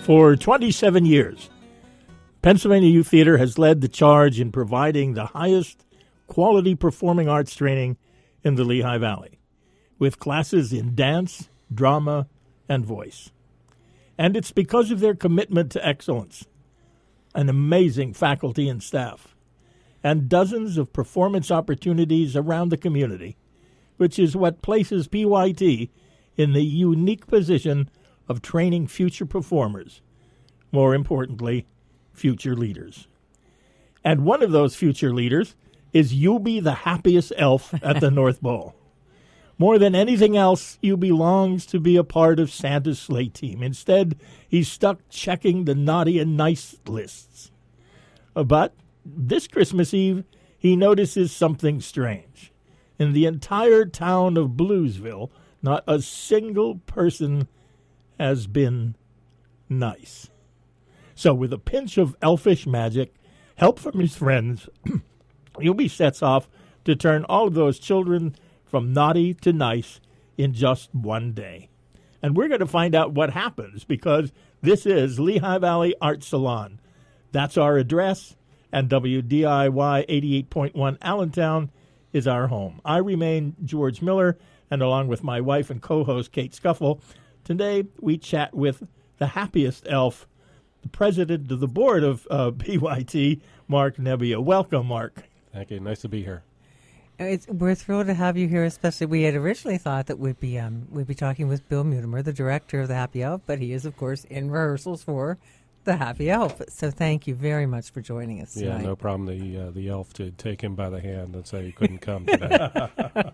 For 27 years, Pennsylvania Youth Theater has led the charge in providing the highest quality performing arts training in the Lehigh Valley, with classes in dance, drama, and voice. And it's because of their commitment to excellence, an amazing faculty and staff, and dozens of performance opportunities around the community, which is what places PYT in the unique position of training future performers, more importantly, future leaders. And one of those future leaders is Yubi the happiest elf at the North Pole. More than anything else, Yubi longs to be a part of Santa's sleigh team. Instead, he's stuck checking the naughty and nice lists. But this Christmas Eve, he notices something strange. In the entire town of Bluesville, not a single person has been nice. So with a pinch of elfish magic, help from his friends, Yubi sets off to turn all of those children from naughty to nice in just one day. And we're going to find out what happens, because this is Lehigh Valley Art Salon. That's our address, and WDIY 88.1 Allentown is our home. I remain George Miller, and along with my wife and co-host Kate Scuffle, today we chat with the happiest elf, the president of the board of PYT, Mark Nebbia. Welcome, Mark. Thank you. Nice to be here. We're thrilled to have you here, especially we had originally thought that we'd be talking with Bill Mutimer, the director of the Happy Elf, but he is, of course, in rehearsals for the Happy Elf. So thank you very much for joining us tonight. Yeah, no problem. The elf did take him by the hand and say he couldn't come today.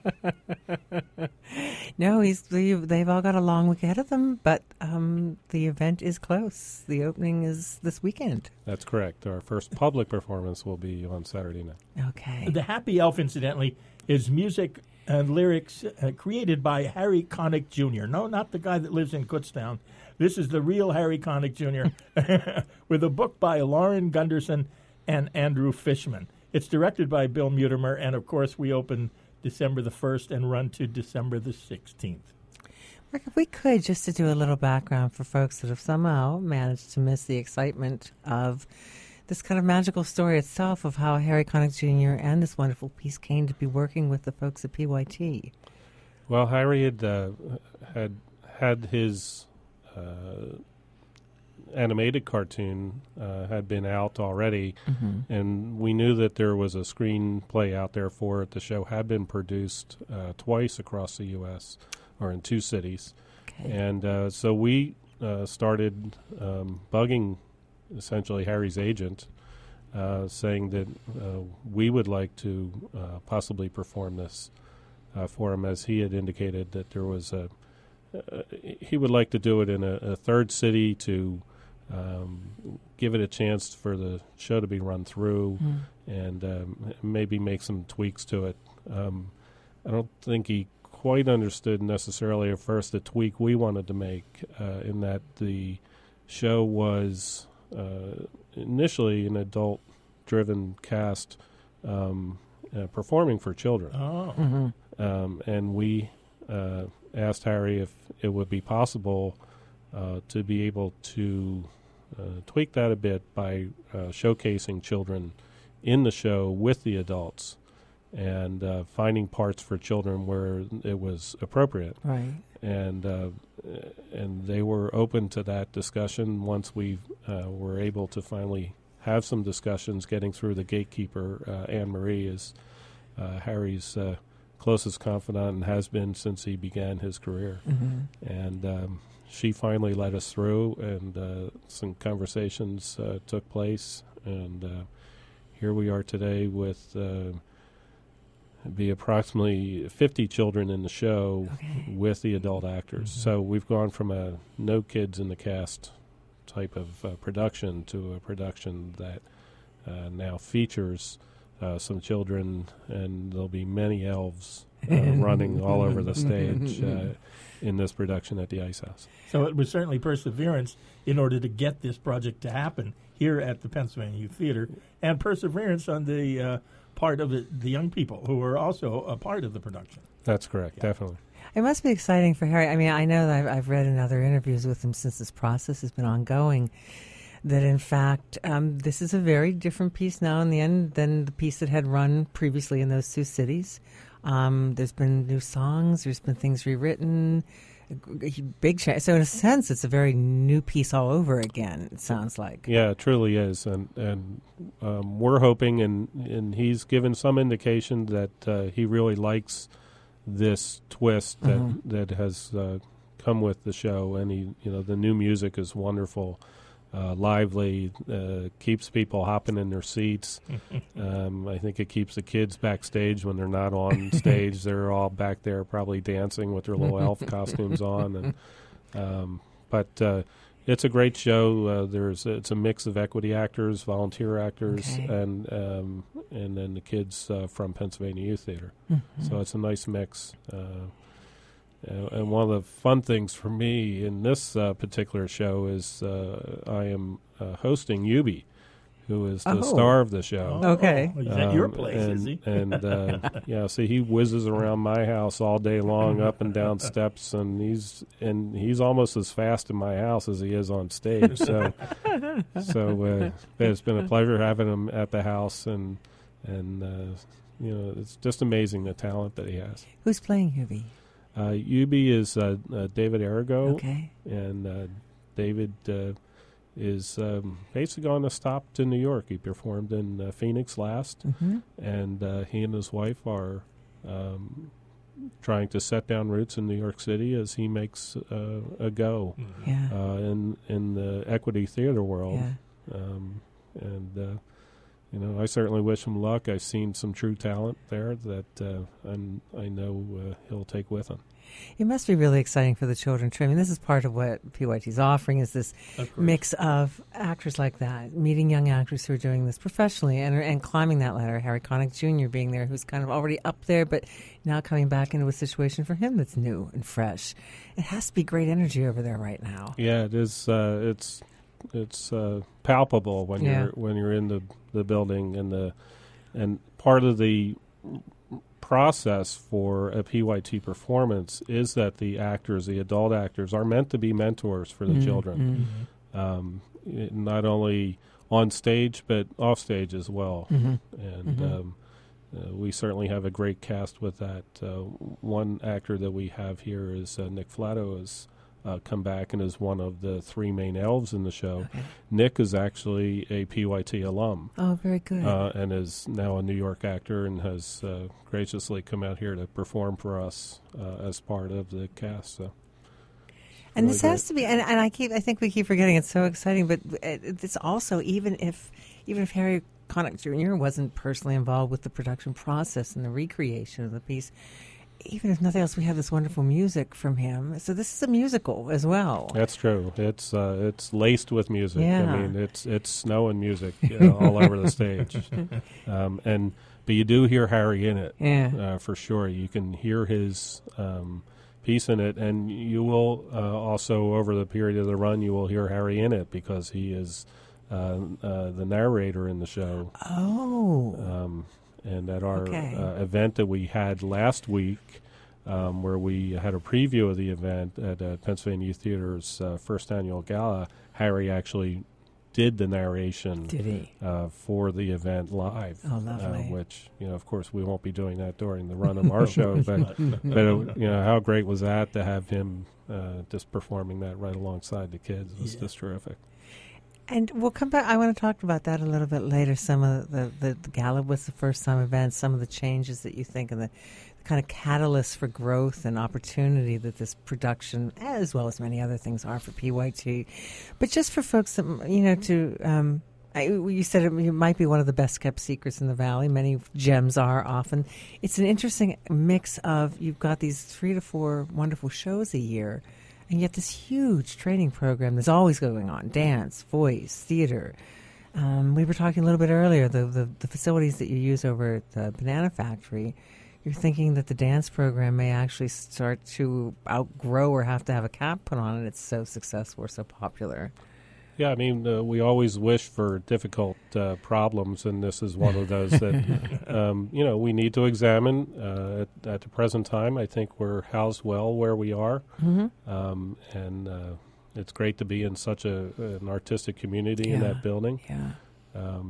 No, they've all got a long week ahead of them, but the event is close. The opening is this weekend. That's correct. Our first public performance will be on Saturday night. Okay. The Happy Elf, incidentally, is music and lyrics created by Harry Connick Jr. No, not the guy that lives in Kutztown. This is the real Harry Connick Jr. with a book by Lauren Gunderson and Andrew Fishman. It's directed by Bill Mutimer, and, of course, we open December the 1st and run to December the 16th. Mark, if we could, just to do a little background for folks that have somehow managed to miss the excitement of this kind of magical story itself of how Harry Connick Jr. and this wonderful piece came to be working with the folks at PYT. Well, Harry had his animated cartoon had been out already, and we knew that there was a screenplay out there for it. The show had been produced twice across the U.S., or in two cities. Okay. And so we started bugging, essentially, Harry's agent, saying that we would like to possibly perform this for him, as he had indicated that there was he would like to do it in a third city to give it a chance for the show to be run through and maybe make some tweaks to it. I don't think he quite understood necessarily at first the tweak we wanted to make, in that the show was initially an adult-driven cast performing for children. Oh. And we asked Harry if it would be possible to be able to tweak that a bit by showcasing children in the show with the adults and finding parts for children where it was appropriate. Right. And they were open to that discussion once we were able to finally have some discussions. Getting through the gatekeeper, Anne-Marie, is Harry's closest confidant and has been since he began his career. And she finally let us through, and some conversations took place, and here we are today with be approximately 50 children in the show with the adult actors. So we've gone from a no kids in the cast type of production to a production that now features some children, and there'll be many elves running all over the stage in this production at the Ice House. So it was certainly perseverance in order to get this project to happen here at the Pennsylvania Youth Theater, and perseverance on the part of the young people who were also a part of the production. That's correct, definitely. It must be exciting for Harry. I mean, I know that I've read in other interviews with him since this process has been ongoing that, in fact, this is a very different piece now in the end than the piece that had run previously in those two cities. There's been new songs. There's been things rewritten. Big change. So in a sense, it's a very new piece all over again, it sounds like. Yeah, it truly is. And we're hoping, and he's given some indication that he really likes this twist that has come with the show. And the new music is wonderful. Lively, keeps people hopping in their seats. I think it keeps the kids backstage when they're not on stage. They're all back there probably dancing with their little elf costumes on. But it's a great show. It's a mix of equity actors, volunteer actors, and then the kids from Pennsylvania Youth Theater. So it's a nice mix. And one of the fun things for me in this particular show is I am hosting Yubi, who is the star of the show. Okay. He's at your place, is he? And so he whizzes around my house all day long, up and down steps, and he's almost as fast in my house as he is on stage. So it's been a pleasure having him at the house, and it's just amazing the talent that he has. Who's playing Yubi? Yubi is David Arago, and David is basically on a stop to New York. He performed in Phoenix last, and he and his wife are trying to set down roots in New York City as he makes a go in the equity theater world. I certainly wish him luck. I've seen some true talent there that I know he'll take with him. It must be really exciting for the children, too. I mean, this is part of what PYT's offering is this mix of actors like that, meeting young actors who are doing this professionally and climbing that ladder. Harry Connick Jr. being there, who's kind of already up there, but now coming back into a situation for him that's new and fresh. It has to be great energy over there right now. Yeah, it is. It's palpable when you're in the building, and part of the process for a PYT performance is that the adult actors, are meant to be mentors for the children, not only on stage but off stage as well. And we certainly have a great cast with that. One actor that we have here is Nick Flatto has come back and is one of the three main elves in the show. Nick is actually a PYT alum. Oh, very good. And is now a New York actor and has graciously come out here to perform for us as part of the cast. So, and really this has to be, and I think we keep forgetting it's so exciting, but it's also even if Harry Connick Jr. wasn't personally involved with the production process and the recreation of the piece, even if nothing else, we have this wonderful music from him. So this is a musical as well. That's true. It's laced with music. Yeah. I mean, it's snow and music all over the stage. But you do hear Harry in it, for sure. You can hear his piece in it, and you will also, over the period of the run, you will hear Harry in it because he is the narrator in the show. Oh. And at our event that we had last week, where we had a preview of the event at Pennsylvania Youth Theater's first annual gala, Harry actually did the narration for the event live. Oh, lovely. Which, of course, we won't be doing that during the run of our show. But how great was that to have him just performing that right alongside the kids? It was just terrific. And we'll come back. I want to talk about that a little bit later. Some of the gala was the first time event, some of the changes that you think, and the kind of catalyst for growth and opportunity that this production, as well as many other things, are for PYT. But just for folks that, you said it might be one of the best kept secrets in the Valley. Many gems are often. It's an interesting mix of, you've got these 3 to 4 wonderful shows a year, and yet this huge training program that's always going on: dance, voice, theater. We were talking a little bit earlier, the facilities that you use over at the Banana Factory. You're thinking that the dance program may actually start to outgrow or have to have a cap put on it. It's so successful or so popular. Yeah, I mean, we always wish for difficult problems, and this is one of those that, we need to examine. At the present time, I think we're housed well where we are, and it's great to be in such an artistic community in that building. Yeah.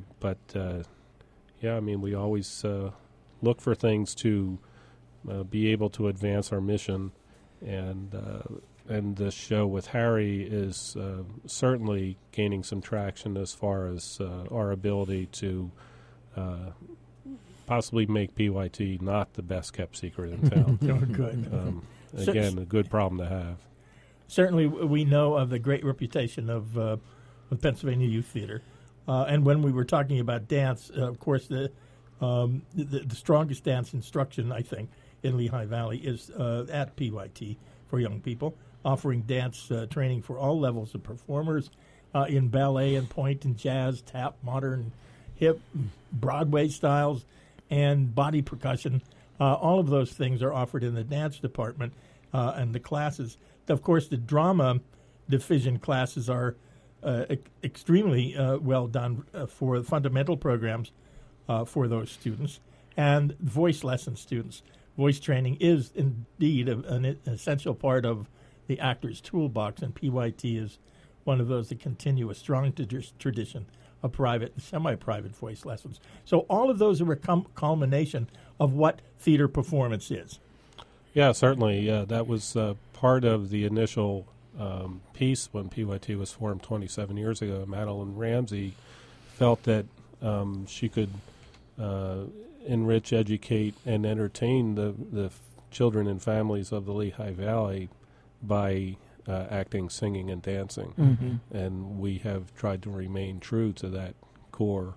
I mean, we always look for things to be able to advance our mission, and this show with Harry is certainly gaining some traction as far as our ability to possibly make PYT not the best kept secret in town. Good. Again, a good problem to have. Certainly, we know of the great reputation of the Pennsylvania Youth Theater. And when we were talking about dance, of course, the strongest dance instruction, I think, in Lehigh Valley is at PYT for young people, offering dance training for all levels of performers in ballet and point and jazz, tap, modern, hip, Broadway styles, and body percussion. All of those things are offered in the dance department and the classes. Of course, the drama division classes are extremely well done for the fundamental programs for those students. And voice lesson students. Voice training is indeed an essential part of the actor's toolbox, and PYT is one of those that continue a strong tradition of private and semi-private voice lessons. So all of those are a culmination of what theater performance is. Yeah, certainly. That was part of the initial piece when PYT was formed 27 years ago. Madeline Ramsey felt that she could enrich, educate, and entertain the children and families of the Lehigh Valley by acting, singing, and dancing. Mm-hmm. And we have tried to remain true to that core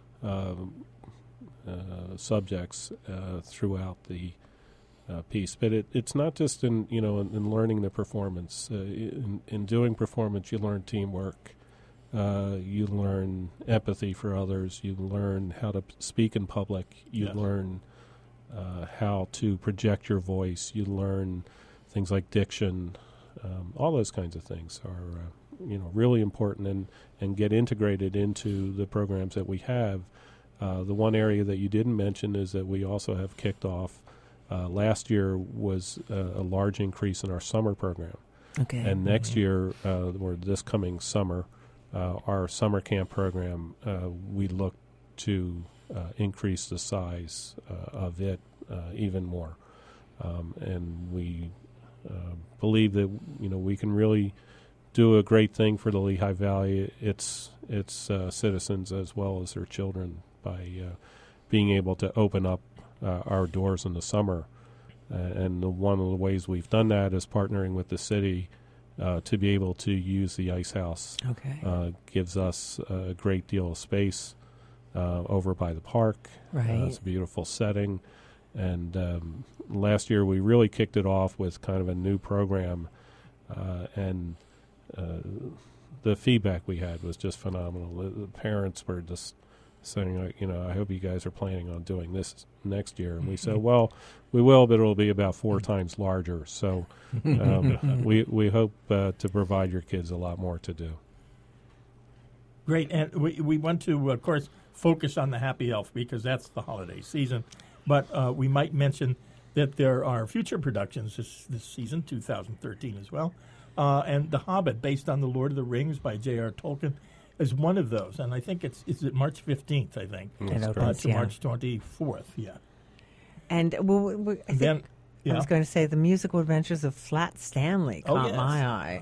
subjects throughout the piece. But it's not just in learning the performance. In doing performance, you learn teamwork. You learn empathy for others. You learn how to speak in public. You learn how to project your voice. You learn things like diction. All those kinds of things are really important and get integrated into the programs that we have. The one area that you didn't mention is that we also have kicked off. Last year was a large increase in our summer program. Okay. And next year, or this coming summer, our summer camp program, we look to increase the size of it even more. And we believe that we can really do a great thing for the Lehigh Valley, its citizens as well as their children by being able to open up our doors in the summer. And one of the ways we've done that is partnering with the city to be able to use the ice house. Okay. Gives us a great deal of space over by the park. Right. It's a beautiful setting. And last year we really kicked it off with kind of a new program. And the feedback we had was just phenomenal. The parents were just saying, I hope you guys are planning on doing this next year. And we said, well, we will, but it'll be about 4 times larger. So we hope to provide your kids a lot more to do. Great. And we want to, of course, focus on the Happy Elf because that's the holiday season. But we might mention that there are future productions this season, 2013 as well. And The Hobbit, based on The Lord of the Rings by J.R. Tolkien, is one of those. And I think it's March 15th, I think, to March 24th, And I was going to say the musical adventures of Flat Stanley caught my eye.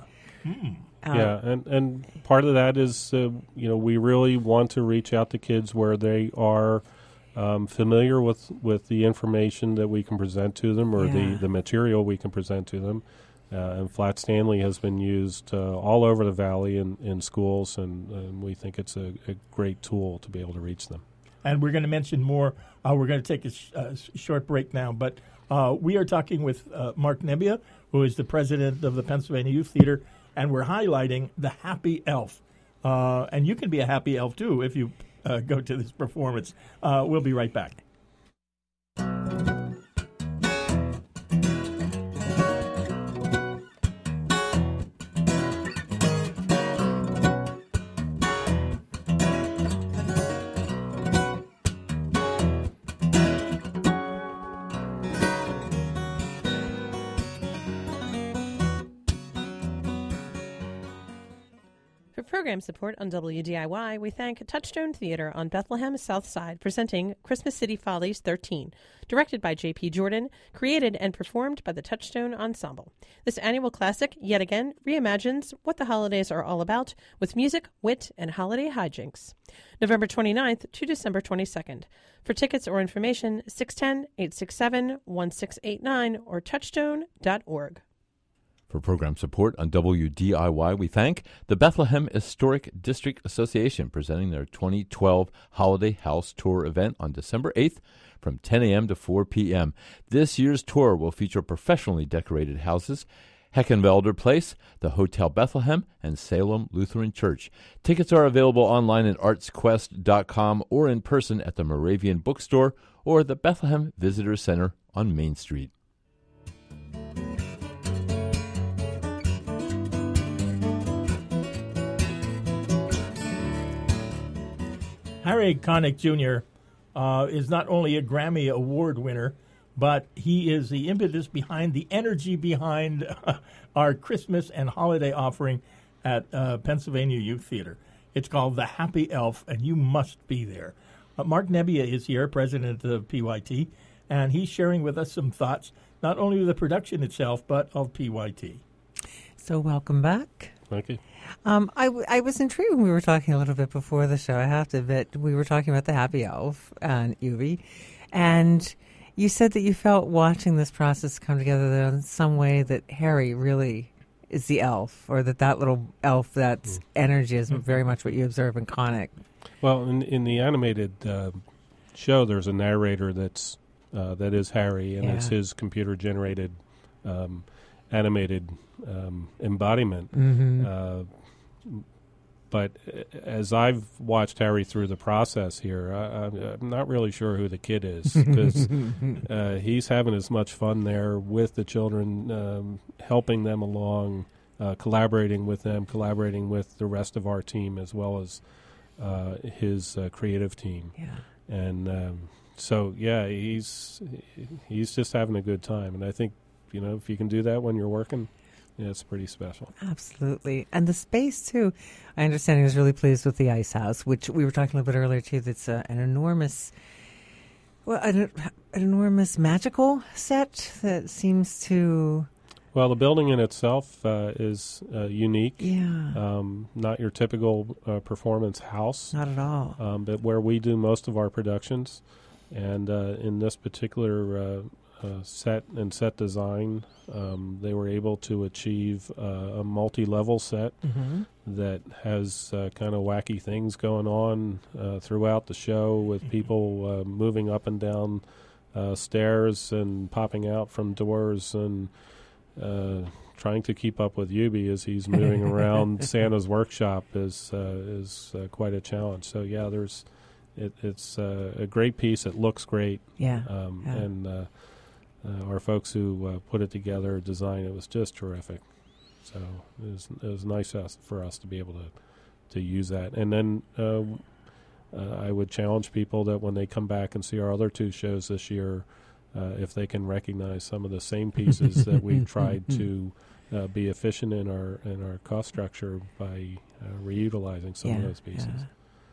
And part of that is, we really want to reach out to kids where they are familiar with the information that we can present to them or the material we can present to them. And Flat Stanley has been used all over the valley in schools, and we think it's a great tool to be able to reach them. And we're going to mention more. We're going to take a short break now, but we are talking with Mark Nebbia, who is the president of the Pennsylvania Youth Theater, and we're highlighting the Happy Elf. And you can be a happy elf, too, if you go to this performance. We'll be right back. program support on WDIY, we thank Touchstone Theater on Bethlehem's South Side, presenting Christmas City Follies 13, directed by J.P. Jordan, created and performed by the Touchstone Ensemble. This annual classic, yet again, reimagines what the holidays are all about with music, wit, and holiday hijinks. November 29th to December 22nd. For tickets or information, 610-867-1689 or touchstone.org. For program support on WDIY, we thank the Bethlehem Historic District Association, presenting their 2012 Holiday House Tour event on December 8th from 10 a.m. to 4 p.m. This year's tour will feature professionally decorated houses, Heckenwelder Place, the Hotel Bethlehem, and Salem Lutheran Church. Tickets are available online at artsquest.com or in person at the Moravian Bookstore or the Bethlehem Visitor Center on Main Street. Harry Connick Jr. Is not only a Grammy Award winner, but he is the impetus behind the energy behind our Christmas and holiday offering at Pennsylvania Youth Theater. It's called The Happy Elf, and you must be there. Mark Nebbia is here, president of PYT, and he's sharing with us some thoughts, not only of the production itself, but of PYT. So welcome back. Thank you. I was intrigued when we were talking a little bit before the show. I have to admit, we were talking about the Happy Elf and Uwe, and you said that you felt watching this process come together that in some way that Harry really is the elf, or that little elf, that's energy is very much what you observe in Connick. Well, in the animated show, there's a narrator that is Harry, and it's his computer-generated animated embodiment. Mm-hmm. But as I've watched Harry through the process here, I'm not really sure who the kid is, because he's having as much fun there with the children, helping them along, collaborating with them, collaborating with the rest of our team, as well as his creative team. Yeah. And so, yeah, he's just having a good time. And I think, if you can do that when you're working, yeah, it's pretty special. Absolutely. And the space, too. I understand he was really pleased with the Ice House, which we were talking a little bit earlier, too. That's an enormous magical set that seems to... Well, the building in itself is unique. Yeah. Not your typical performance house. Not at all. But where we do most of our productions. And in this particular set and set design, they were able to achieve a multi-level set that has kind of wacky things going on throughout the show, with people moving up and down stairs and popping out from doors, and trying to keep up with Yubi as he's moving around Santa's workshop is quite a challenge. So yeah, it's a great piece. It looks great. And our folks who put it together, designed it, was just terrific. So it was nice for us to be able to use that. And then I would challenge people that when they come back and see our other two shows this year, if they can recognize some of the same pieces that we've tried to be efficient in our cost structure by reutilizing some of those pieces. Yeah.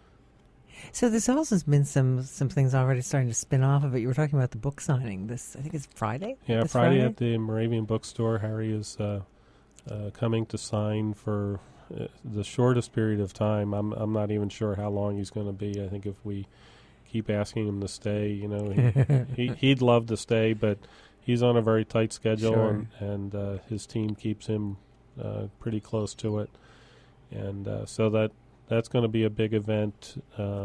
So there's also been some things already starting to spin off of it. You were talking about the book signing. I think it's Friday? Yeah, Friday at the Moravian Bookstore. Harry is coming to sign for the shortest period of time. I'm not even sure how long he's going to be. I think if we keep asking him to stay, he'd love to stay, but he's on a very tight schedule, and his team keeps him pretty close to it. And so that's going to be a big event,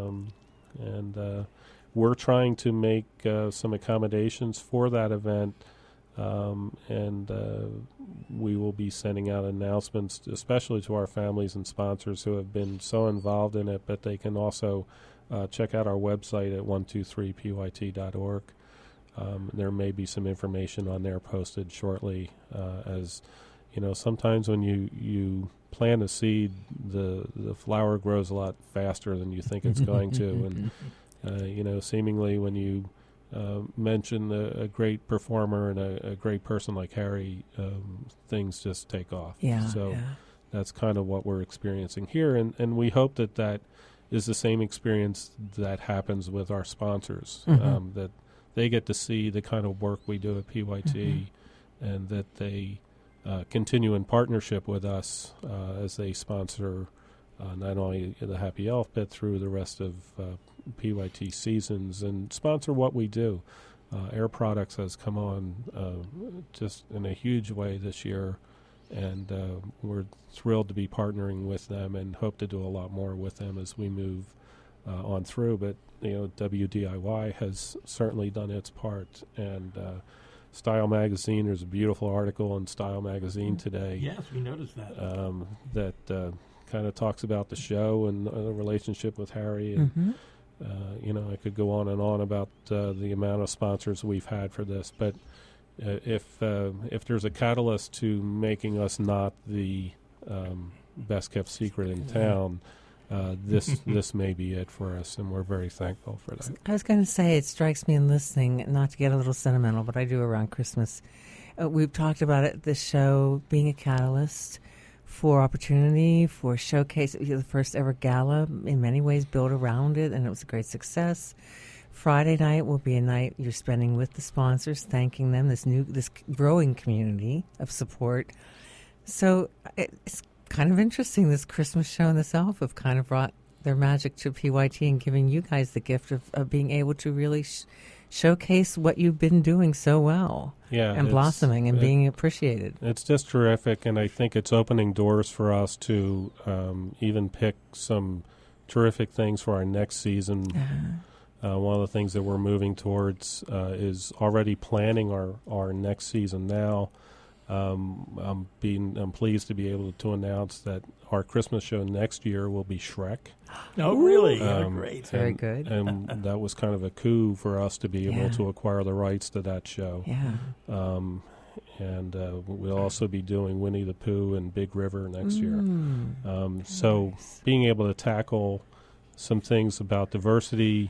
and we're trying to make some accommodations for that event, and we will be sending out announcements, especially to our families and sponsors who have been so involved in it, but they can also check out our website at 123pyt.org. There may be some information on there posted shortly, as sometimes when you plant a seed, the flower grows a lot faster than you think it's going to. And, seemingly when you mention a great performer and a great person like Harry, things just take off. Yeah, so that's kind of what we're experiencing here, and we hope that is the same experience that happens with our sponsors, that they get to see the kind of work we do at PYT, and that they continue in partnership with us as they sponsor not only the Happy Elf, but through the rest of PYT seasons, and sponsor what we do. Air Products has come on just in a huge way this year, and we're thrilled to be partnering with them and hope to do a lot more with them as we move on through. But WDIY has certainly done its part, and Style Magazine, there's a beautiful article in Style Magazine today. Yes, we noticed that. That kind of talks about the show and the relationship with Harry. And, I could go on and on about the amount of sponsors we've had for this. But if there's a catalyst to making us not the best kept secret in town, this may be it for us, and we're very thankful for that. I was going to say, it strikes me in listening, not to get a little sentimental, but I do around Christmas. We've talked about it, this show being a catalyst for opportunity, for showcase. The first ever gala, in many ways, built around it, and it was a great success. Friday night will be a night you're spending with the sponsors, thanking them, this growing community of support. So it's kind of interesting, this Christmas show and this Elf have kind of brought their magic to PYT and giving you guys the gift of being able to really showcase what you've been doing so well, and blossoming and being appreciated. It's just terrific, and I think it's opening doors for us to even pick some terrific things for our next season. One of the things that we're moving towards is already planning our next season now. I'm pleased to be able to announce that our Christmas show next year will be Shrek. Oh, really? Great. Very good. And that was kind of a coup for us to be able to acquire the rights to that show. Yeah. And we'll also be doing Winnie the Pooh and Big River next year. So being able to tackle some things about diversity,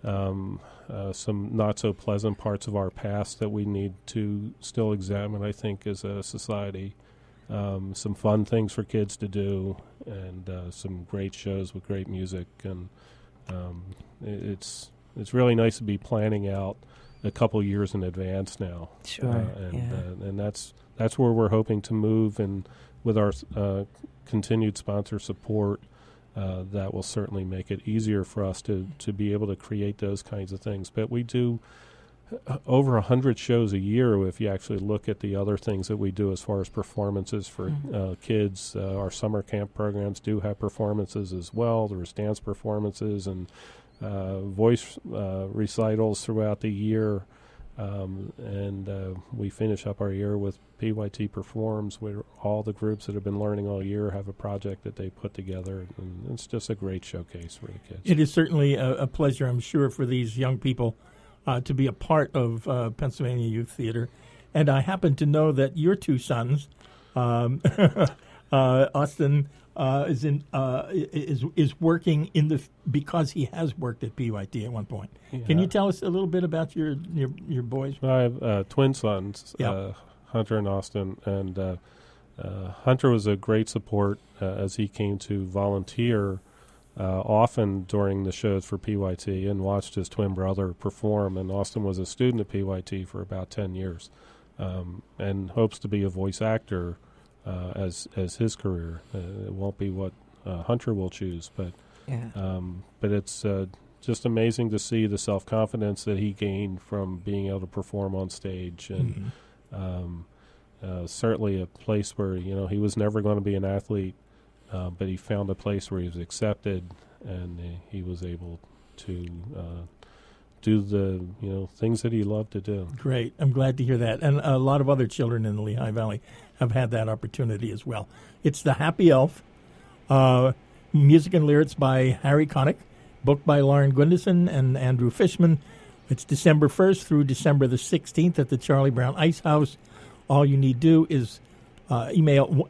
some not so pleasant parts of our past that we need to still examine, I think, as a society. Some fun things for kids to do, and some great shows with great music, and it's really nice to be planning out a couple years in advance now. Sure. And that's where we're hoping to move, and with our continued sponsor support. That will certainly make it easier for us to be able to create those kinds of things. But we do over 100 shows a year if you actually look at the other things that we do as far as performances for kids. Our summer camp programs do have performances as well. There's dance performances and voice recitals throughout the year. And we finish up our year with PYT Performs, where all the groups that have been learning all year have a project that they put together, and it's just a great showcase for the kids. It is certainly a pleasure, I'm sure, for these young people to be a part of Pennsylvania Youth Theater. And I happen to know that your two sons, Austin, is working because he has worked at PYT at one point. Yeah. Can you tell us a little bit about your boys? I have twin sons, Hunter and Austin, and Hunter was a great support as he came to volunteer often during the shows for PYT and watched his twin brother perform. And Austin was a student at PYT for about 10 years and hopes to be a voice actor as his career. It won't be what Hunter will choose, but it's just amazing to see the self-confidence that he gained from being able to perform on stage, and certainly a place where he was never going to be an athlete, but he found a place where he was accepted, and he was able to do the things that he loved to do. Great. I'm glad to hear that. And a lot of other children in the Lehigh Valley have had that opportunity as well. It's The Happy Elf, music and lyrics by Harry Connick, book by Lauren Gunderson and Andrew Fishman. It's December 1st through December the 16th at the Charlie Brown Ice House. All you need to do is email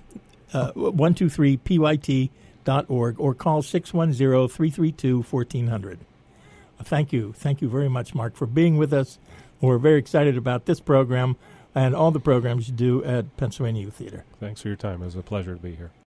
123pyt.org or call 610-332-1400. Thank you. Thank you very much, Mark, for being with us. We're very excited about this program. and all the programs you do at Pennsylvania Youth Theater. Thanks for your time. It was a pleasure to be here.